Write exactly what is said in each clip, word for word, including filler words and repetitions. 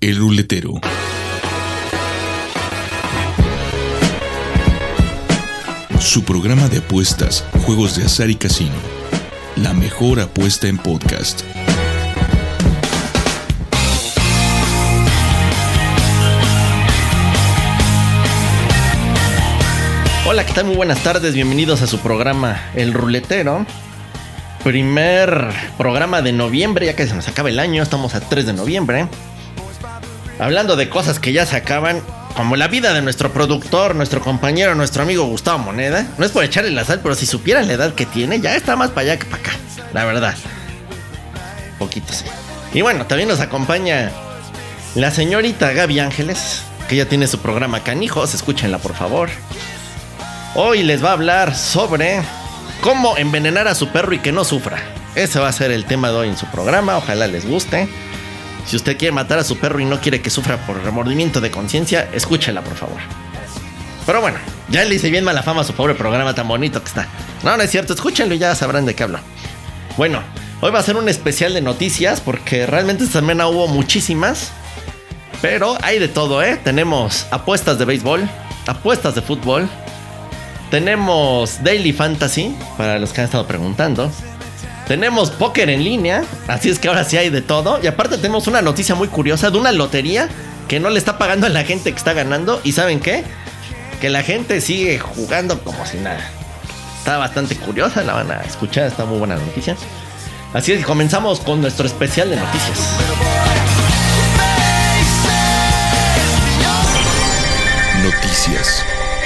El Ruletero. Su programa de apuestas, juegos de azar y casino. La mejor apuesta en podcast. Hola, ¿qué tal? Muy buenas tardes, bienvenidos a su programa El Ruletero. Primer programa de noviembre, ya que se nos acaba el año, estamos a tres de noviembre. Hablando de cosas que ya se acaban, como la vida de nuestro productor, nuestro compañero, nuestro amigo Gustavo Moneda. No es por echarle la sal, pero si supieran la edad que tiene, ya está más para allá que para acá, la verdad. Poquito, sí. Y bueno, también nos acompaña la señorita Gaby Ángeles, que ya tiene su programa Canijos, escúchenla por favor. Hoy les va a hablar sobre cómo envenenar a su perro y que no sufra. Ese va a ser el tema de hoy en su programa, ojalá les guste. Si usted quiere matar a su perro y no quiere que sufra por remordimiento de conciencia, escúchela por favor. Pero bueno, ya le hice bien mala fama a su pobre programa tan bonito que está. No, no es cierto, escúchenlo y ya sabrán de qué hablo. Bueno, hoy va a ser un especial de noticias porque realmente esta semana hubo muchísimas. Pero hay de todo, ¿eh? Tenemos apuestas de béisbol, apuestas de fútbol. Tenemos Daily Fantasy, para los que han estado preguntando. Tenemos póker en línea, así es que ahora sí hay de todo. Y aparte tenemos una noticia muy curiosa de una lotería que no le está pagando a la gente que está ganando. ¿Y saben qué? Que la gente sigue jugando como si nada. Está bastante curiosa, la van a escuchar, está muy buena noticia. Así es que comenzamos con nuestro especial de noticias. Noticias.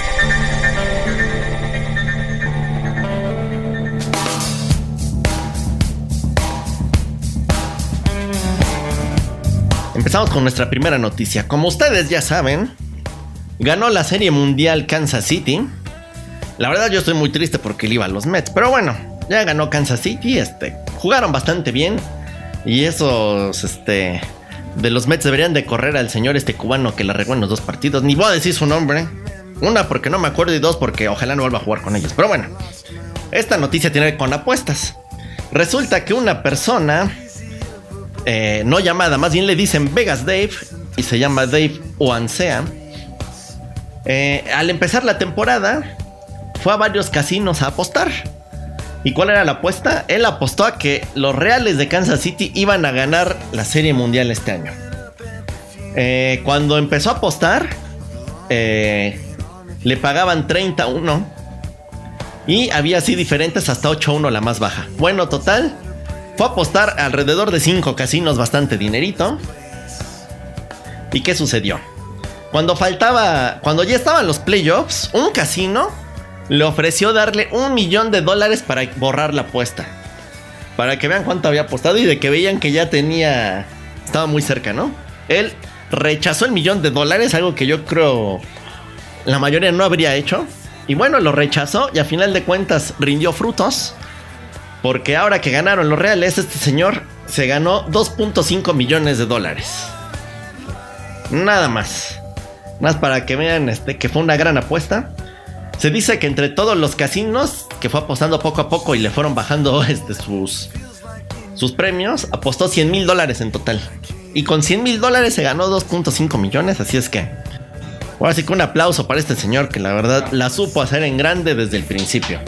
Empezamos con nuestra primera noticia. Como ustedes ya saben, ganó la Serie Mundial Kansas City. La verdad yo estoy muy triste porque le iba a los Mets, pero bueno, ya ganó Kansas City. Este, jugaron bastante bien. Y esos este, de los Mets deberían de correr al señor este cubano que la regó en los dos partidos. Ni voy a decir su nombre. Una porque no me acuerdo y dos porque ojalá no vuelva a jugar con ellos. Pero bueno, esta noticia tiene que ver con apuestas. Resulta que una persona... Eh, no llamada, más bien le dicen Vegas Dave y se llama Dave Oansea. Eh, al empezar la temporada fue a varios casinos a apostar. ¿Y cuál era la apuesta? Él apostó a que los Reales de Kansas City iban a ganar la Serie Mundial este año. Eh, cuando empezó a apostar eh, le pagaban treinta a uno y había así diferentes hasta ocho a uno la más baja. Bueno, total, fue a apostar alrededor de cinco casinos, bastante dinerito. ¿Y qué sucedió? Cuando faltaba, cuando ya estaban los playoffs, un casino le ofreció darle un millón de dólares para borrar la apuesta. Para que vean cuánto había apostado y de que veían que ya tenía, estaba muy cerca, ¿no? Él rechazó el millón de dólares, algo que yo creo la mayoría no habría hecho. Y bueno, lo rechazó y a final de cuentas rindió frutos. Porque ahora que ganaron los Reales, este señor se ganó dos punto cinco millones de dólares. Nada más. Más para que vean este, que fue una gran apuesta. Se dice que entre todos los casinos que fue apostando poco a poco y le fueron bajando este, sus, sus premios, apostó cien mil dólares en total. Y con cien mil dólares se ganó dos punto cinco millones, así es que... Ahora sí que un aplauso para este señor que la verdad la supo hacer en grande desde el principio.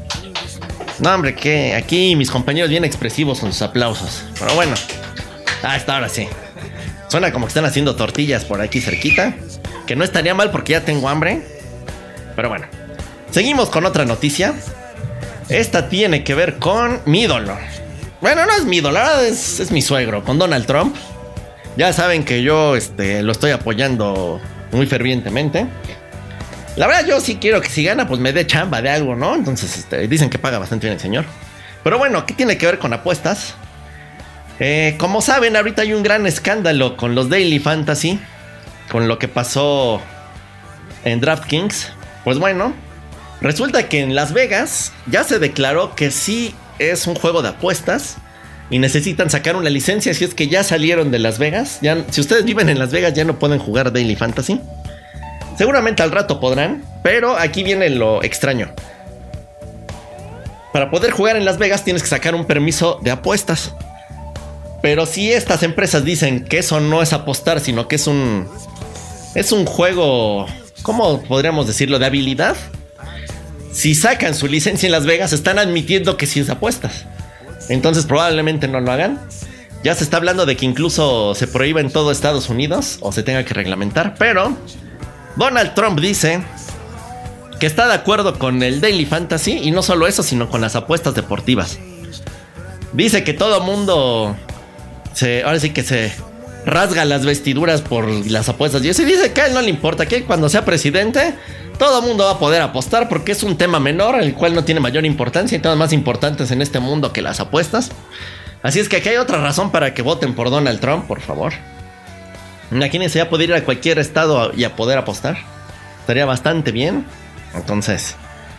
No, hombre, que aquí mis compañeros bien expresivos con sus aplausos. Pero bueno, ah, está ahora sí. Suena como que están haciendo tortillas por aquí cerquita. Que no estaría mal porque ya tengo hambre. Pero bueno, seguimos con otra noticia. Esta tiene que ver con mi ídolo. Bueno, no es mi ídolo, es, es mi suegro, con Donald Trump. Ya saben que yo este, lo estoy apoyando muy fervientemente. La verdad yo sí quiero que si gana pues me dé chamba de algo, ¿no? Entonces este, dicen que paga bastante bien el señor. Pero bueno, ¿qué tiene que ver con apuestas? Eh, como saben, ahorita hay un gran escándalo con los Daily Fantasy, con lo que pasó en DraftKings. Pues bueno, resulta que en Las Vegas ya se declaró que sí es un juego de apuestas y necesitan sacar una licencia. Si es que ya salieron de Las Vegas, ya, si ustedes viven en Las Vegas ya no pueden jugar Daily Fantasy. Seguramente al rato podrán, pero aquí viene lo extraño. Para poder jugar en Las Vegas tienes que sacar un permiso de apuestas. Pero si estas empresas dicen que eso no es apostar, sino que es un... Es un juego... ¿Cómo podríamos decirlo? De habilidad. Si sacan su licencia en Las Vegas, están admitiendo que sí es apuestas. Entonces probablemente no lo hagan. Ya se está hablando de que incluso se prohíba en todo Estados Unidos o se tenga que reglamentar. Pero Donald Trump dice que está de acuerdo con el Daily Fantasy. Y no solo eso, sino con las apuestas deportivas. Dice que todo mundo se, ahora sí que se rasga las vestiduras por las apuestas. Y eso dice que a él no le importa, que cuando sea presidente todo mundo va a poder apostar porque es un tema menor, el cual no tiene mayor importancia. Hay temas más importantes en este mundo que las apuestas. Así es que aquí hay otra razón para que voten por Donald Trump, por favor. Imagínense ya poder ir a cualquier estado y a poder apostar. Estaría bastante bien. Entonces,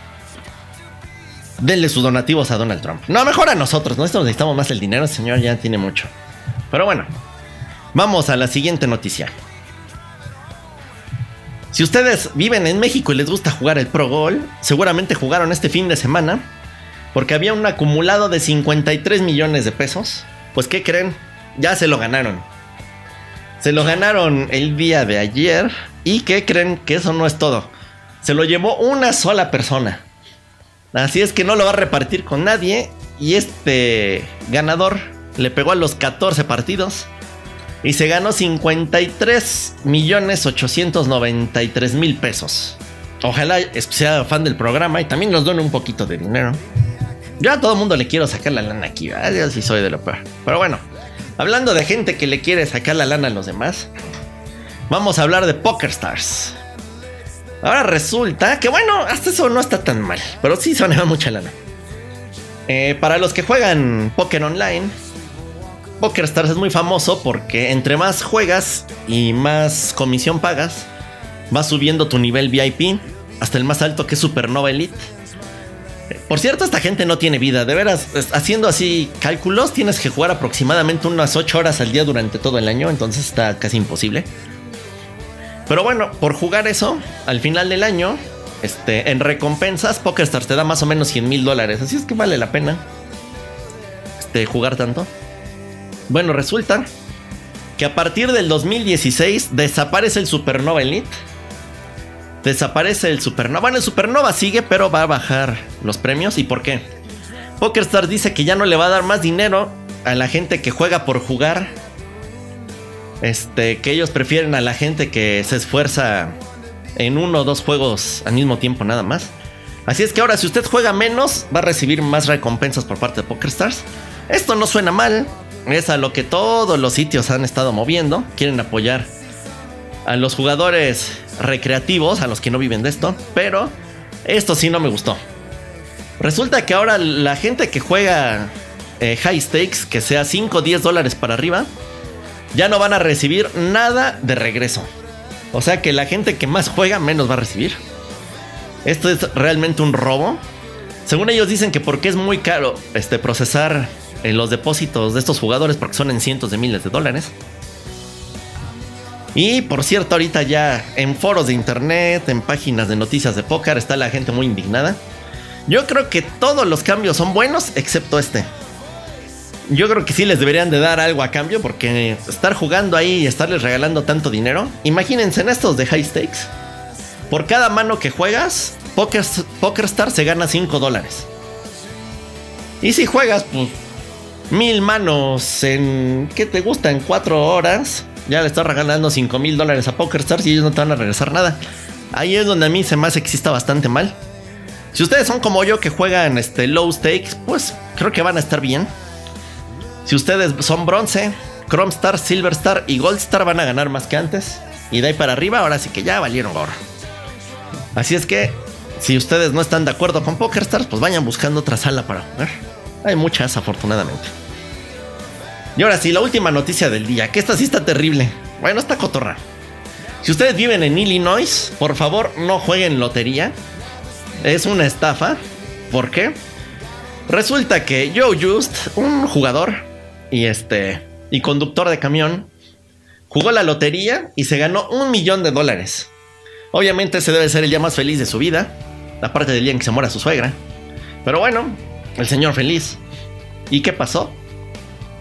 denle sus donativos a Donald Trump. No, mejor a nosotros. Nosotros necesitamos más el dinero. El señor ya tiene mucho. Pero bueno, vamos a la siguiente noticia. Si ustedes viven en México y les gusta jugar el Pro Gol, seguramente jugaron este fin de semana, porque había un acumulado de cincuenta y tres millones de pesos. Pues ¿qué creen? Ya se lo ganaron. Se lo ganaron el día de ayer. ¿Y qué creen? Que eso no es todo. Se lo llevó una sola persona. Así es que no lo va a repartir con nadie. Y este ganador le pegó a los catorce partidos y se ganó cincuenta y tres millones ochocientos noventa y tres mil pesos. Ojalá sea fan del programa y también nos done un poquito de dinero. Yo a todo mundo le quiero sacar la lana aquí, ¿verdad? Yo sí soy de lo peor. Pero bueno, hablando de gente que le quiere sacar la lana a los demás, vamos a hablar de PokerStars. Ahora resulta que, bueno, hasta eso no está tan mal, pero sí se va mucha lana. Eh, para los que juegan póker online, PokerStars es muy famoso porque entre más juegas y más comisión pagas, vas subiendo tu nivel V I P hasta el más alto, que es Supernova Elite. Por cierto, esta gente no tiene vida. De veras, haciendo así cálculos, tienes que jugar aproximadamente unas ocho horas al día durante todo el año. Entonces está casi imposible. Pero bueno, por jugar eso, al final del año, este, en recompensas, PokerStars te da más o menos cien mil dólares. Así es que vale la pena este, jugar tanto. Bueno, resulta que a partir del dos mil dieciséis desaparece el Supernova Elite. Desaparece el Supernova. Bueno, el Supernova sigue, pero va a bajar los premios. ¿Y por qué? PokerStars dice que ya no le va a dar más dinero a la gente que juega por jugar. Este, que ellos prefieren a la gente que se esfuerza en uno o dos juegos al mismo tiempo nada más. Así es que ahora, si usted juega menos, va a recibir más recompensas por parte de PokerStars. Esto no suena mal. Es a lo que todos los sitios han estado moviendo. Quieren apoyar a los jugadores recreativos, a los que no viven de esto. Pero esto sí no me gustó. Resulta que ahora la gente que juega eh, high stakes, que sea cinco o diez dólares para arriba, ya no van a recibir nada de regreso. O sea que la gente que más juega menos va a recibir. Esto es realmente un robo. Según ellos dicen que porque es muy caro este, procesar eh, los depósitos de estos jugadores, porque son en cientos de miles de dólares. Y por cierto, ahorita ya en foros de internet, en páginas de noticias de póker, está la gente muy indignada. Yo creo que todos los cambios son buenos, excepto este. Yo creo que sí les deberían de dar algo a cambio, porque estar jugando ahí y estarles regalando tanto dinero. Imagínense en estos de high stakes. Por cada mano que juegas, Poker, PokerStars se gana cinco dólares. Y si juegas pues, mil manos en... ¿qué te gusta? En cuatro horas, ya le estás regalando cinco mil dólares a PokerStars y ellos no te van a regresar nada. Ahí es donde a mí se me hace que sí está bastante mal. Si ustedes son como yo que juegan este, low stakes, pues creo que van a estar bien. Si ustedes son bronce, Chrome Star, Silver Star y Gold Star, van a ganar más que antes. Y de ahí para arriba, ahora sí que ya valieron gorro. Así es que, si ustedes no están de acuerdo con PokerStars, pues vayan buscando otra sala para jugar. Hay muchas, afortunadamente. Y ahora sí, la última noticia del día, que esta sí está terrible. Bueno, está cotorra. Si ustedes viven en Illinois, por favor, no jueguen lotería. Es una estafa. ¿Por qué? Resulta que Joe Just, un jugador y este y conductor de camión, jugó la lotería y se ganó un millón de dólares. Obviamente ese debe ser el día más feliz de su vida, aparte del día en que se muera su suegra. Pero bueno, el señor feliz. ¿Y qué pasó?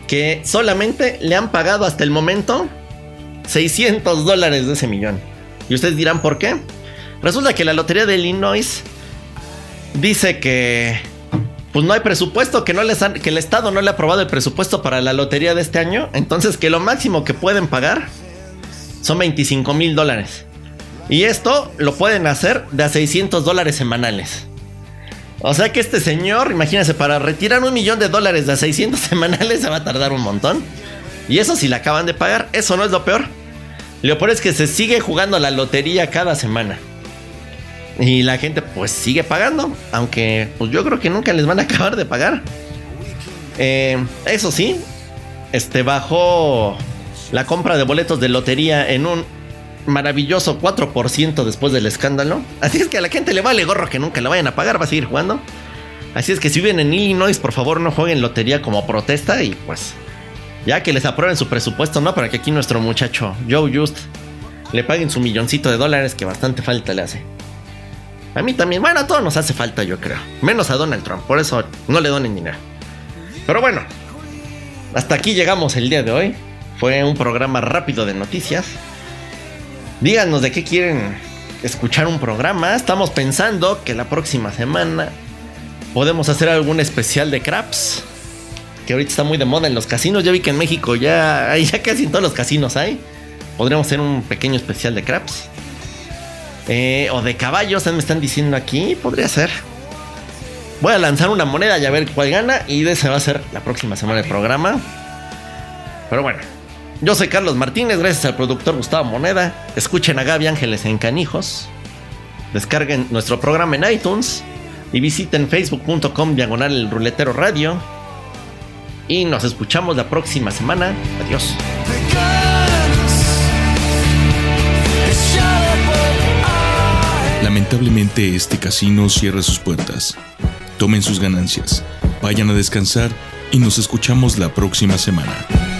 que solamente le han pagado hasta el momento seiscientos dólares de ese millón. Y ustedes dirán, ¿por qué? Resulta que la lotería de Illinois dice que pues no hay presupuesto, que, no les han, que el Estado no le ha aprobado el presupuesto para la lotería de este año. Entonces que lo máximo que pueden pagar son veinticinco mil dólares. Y esto lo pueden hacer de a seiscientos dólares semanales. O sea que este señor, imagínense, para retirar un millón de dólares de a seiscientos semanales se va a tardar un montón. Y eso sí le acaban de pagar. Eso no es lo peor. Lo peor es que se sigue jugando la lotería cada semana. Y la gente pues sigue pagando. Aunque pues yo creo que nunca les van a acabar de pagar. eh, Eso sí, este bajó la compra de boletos de lotería en un maravilloso cuatro por ciento después del escándalo. Así es que a la gente le vale gorro que nunca la vayan a pagar. Va a seguir jugando. Así es que si viven en Illinois, por favor no jueguen lotería como protesta. Y pues ya que les aprueben su presupuesto, ¿no? Para que aquí nuestro muchacho Joe Just le paguen su milloncito de dólares, que bastante falta le hace. A mí también, bueno, a todos nos hace falta, yo creo. Menos a Donald Trump, por eso no le donen dinero. Pero bueno, hasta aquí llegamos el día de hoy. Fue un programa rápido de noticias. Díganos de qué quieren escuchar un programa. Estamos pensando que la próxima semana podemos hacer algún especial de craps, que ahorita está muy de moda en los casinos. Ya vi que en México ya, ya casi en todos los casinos hay. Podríamos hacer un pequeño especial de craps. Eh, o de caballos, me están diciendo aquí. Podría ser. Voy a lanzar una moneda y a ver cuál gana. Y de ese va a ser la próxima semana el programa. Pero bueno, yo soy Carlos Martínez, gracias al productor Gustavo Moneda. Escuchen a Gaby Ángeles en Canijos. Descarguen nuestro programa en iTunes. Y visiten facebook punto com diagonal el ruletero radio. Y nos escuchamos la próxima semana. Adiós. Lamentablemente este casino cierra sus puertas. Tomen sus ganancias, vayan a descansar y nos escuchamos la próxima semana.